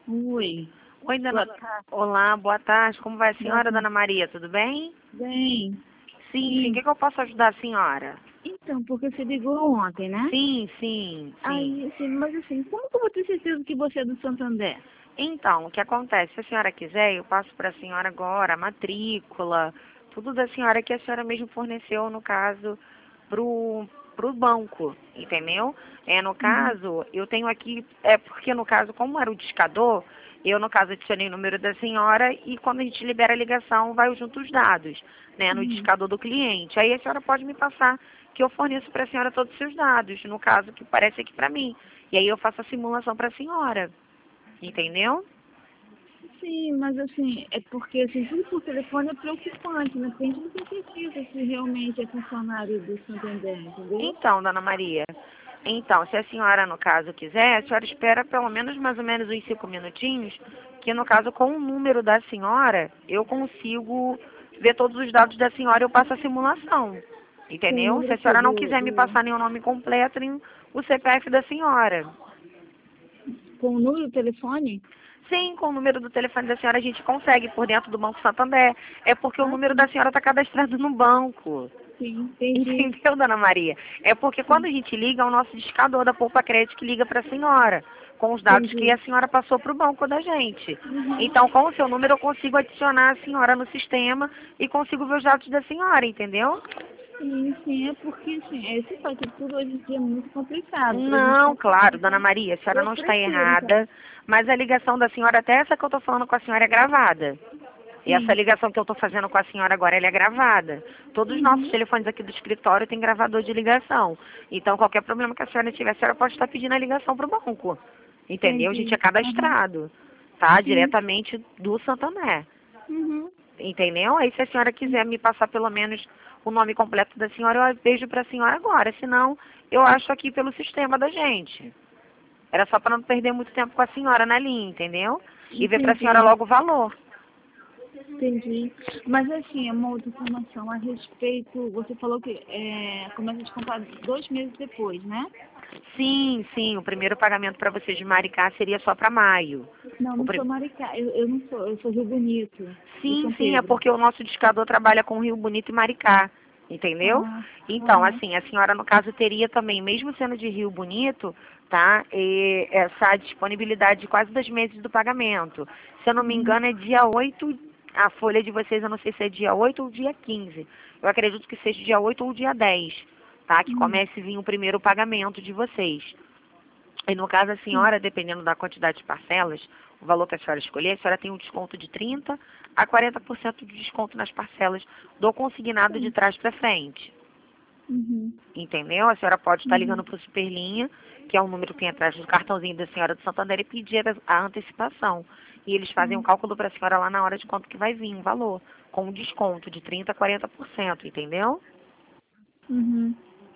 Oi. Oi, Boa dona. tarde. Olá, boa tarde. Como vai a Boa senhora, dona tarde. Maria? Tudo bem? Bem, Sim, sim. O sim. que eu posso ajudar a senhora? Então, porque você ligou ontem, né? Sim, sim, sim. Aí, assim, mas assim, como que eu vou ter certeza que você é do Santander? Então, o que acontece? Se a senhora quiser, eu passo para a senhora agora a matrícula, tudo da senhora que a senhora mesmo forneceu, no caso, pro banco, entendeu? No Uhum. caso, eu tenho aqui, porque no caso, como era o discador, eu, no caso, adicionei o número da senhora e quando a gente libera a ligação, vai junto os dados, né, no Uhum. discador do cliente. Aí a senhora pode me passar que eu forneço para a senhora todos os seus dados, no caso, que parece aqui para mim. E aí eu faço a simulação para a senhora. Entendeu? Sim, mas assim, é porque assim, tudo por telefone é preocupante, né? Porque a gente não tem certeza se realmente é funcionário do Santander, entendeu? Então, dona Maria, então, se a senhora, no caso, quiser, a senhora espera pelo menos mais ou menos uns 5 minutinhos, que no caso, com o número da senhora, eu consigo ver todos os dados da senhora e eu passo a simulação. Com o Entendeu? Se número a que senhora não quiser me do passar nenhum nome completo, nem o CPF da senhora. com o número do telefone? Sim, com o número do telefone da senhora a gente consegue por dentro do Banco Santander. É porque o Ah, número da sim. senhora está cadastrado no banco. Sim, entendi. Entendeu, dona Maria? É porque quando Sim, a gente liga, é o nosso discador da Poupa Crédito que liga para a senhora, com os dados que entendi. a senhora passou para o banco da gente. Uhum. Então, com o seu número, eu consigo adicionar a senhora no sistema e consigo ver os dados da senhora, entendeu? Sim, é porque assim, você sabe que tudo hoje em dia é muito complicado para a gente Não, conseguir. claro, dona Maria, a senhora Eu não está prefiro, então. errada, mas a ligação da senhora, até essa que eu estou falando com a senhora, é gravada. E essa Sim. ligação que eu estou fazendo com a senhora agora, ela é gravada. Todos os nossos Uhum. telefones aqui do escritório têm gravador de ligação. Então, qualquer problema que a senhora tiver, a senhora pode estar pedindo a ligação para o banco. Entendeu? A gente é Entendi. Aham. cadastrado, tá? Sim. Diretamente do Santander. Uhum. Entendeu? Aí, se a senhora quiser me passar pelo menos o nome completo da senhora, eu vejo para a senhora agora. Senão, eu acho aqui pelo sistema da gente. Era só para não perder muito tempo com a senhora na linha, entendeu? E ver para a senhora Entendi. logo o valor. Entendi. Mas assim, é uma outra informação a respeito. Você falou que começa a descontar 2 meses depois, né? Sim, sim, o primeiro pagamento para vocês de Maricá seria só para maio. Não, O não prim... sou Maricá. Eu não sou. Eu sou Rio Bonito, de Sim, São sim, é Pedro. porque o nosso discador trabalha com Rio Bonito e Maricá, entendeu? Ah, Então, aham. assim, a senhora, no caso, teria também, mesmo sendo de Rio Bonito, tá? Essa disponibilidade de quase 2 meses do pagamento. Se eu não me Uhum. engano, é dia 8. A folha de vocês, eu não sei se é dia 8 ou dia 15. Eu acredito que seja dia 8 ou dia 10, tá? Que Uhum. comece a vir o primeiro pagamento de vocês. E no caso, a Sim. senhora, dependendo da quantidade de parcelas, o valor que a senhora escolher, a senhora tem um desconto de 30% a 40% de desconto nas parcelas do consignado de Sim. trás para frente. Uhum. Entendeu? A senhora pode estar ligando Uhum. para o Superlinha, que é o número que tem atrás do cartãozinho da senhora do Santander, e pedir a antecipação. E eles fazem um Uhum. cálculo para a senhora lá na hora de quanto que vai vir o valor, com um desconto de 30% a 40%, entendeu? Uhum.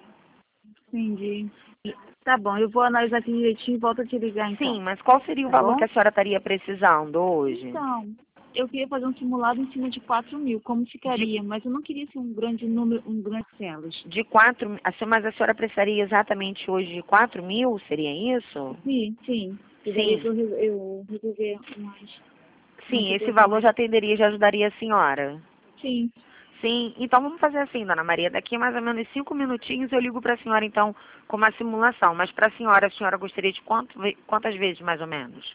Entendi. Tá bom, eu vou analisar aqui direitinho e volto a te ligar então. Sim, mas qual seria o Tá valor que bom? a senhora estaria precisando hoje? Então, eu queria fazer um simulado em cima de 4.000, como De ficaria? Mas eu não queria ser um grande número, um grande celas. De 4, mas a senhora precisaria exatamente hoje de 4.000, seria isso? Sim, sim. E daí Sim, eu resolver uma sim, esse situação valor mais. já atenderia, já ajudaria a senhora. Sim, Sim, então vamos fazer assim, dona Maria, daqui a mais ou menos 5 minutinhos eu ligo para a senhora então com uma simulação, mas para a senhora gostaria de quantas vezes mais ou menos?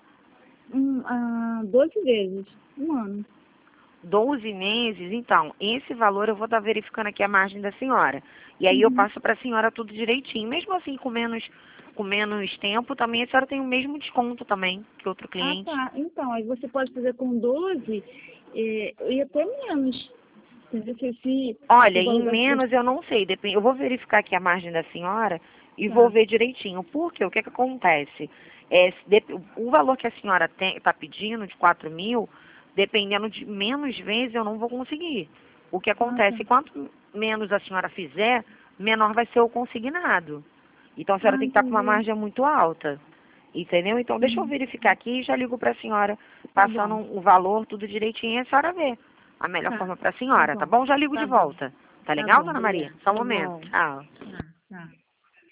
12 vezes, um ano. 12 meses, então, esse valor eu vou estar verificando aqui a margem da senhora. E aí eu Uhum. passo para a senhora tudo direitinho. Mesmo assim, com menos tempo, também a senhora tem o mesmo desconto também que outro Ah, cliente. tá. Então, aí você pode fazer com 12 e até menos. Entendeu? Se Olha, o em valor vai. menos eu não sei, eu vou verificar aqui a margem da senhora e vou Tá. ver direitinho. Porque o que que acontece? O valor que a senhora está pedindo de 4.000, dependendo de menos vezes, eu não vou conseguir. O que Ah, tá. acontece, quanto menos a senhora fizer, menor vai ser o consignado. Então a senhora Ah, tem que estar com uma entendi. margem muito alta. Entendeu? Então deixa eu Uhum. verificar aqui e já ligo para a senhora, Tá passando bom. o valor, tudo direitinho, e a senhora vê a melhor Tá. forma para a Tá senhora, tá bom. bom? Já ligo de Tá bom. volta. Tá Tá legal, bom, dona Maria? obrigada. Só um Tá momento. bom. Tchau. Tá.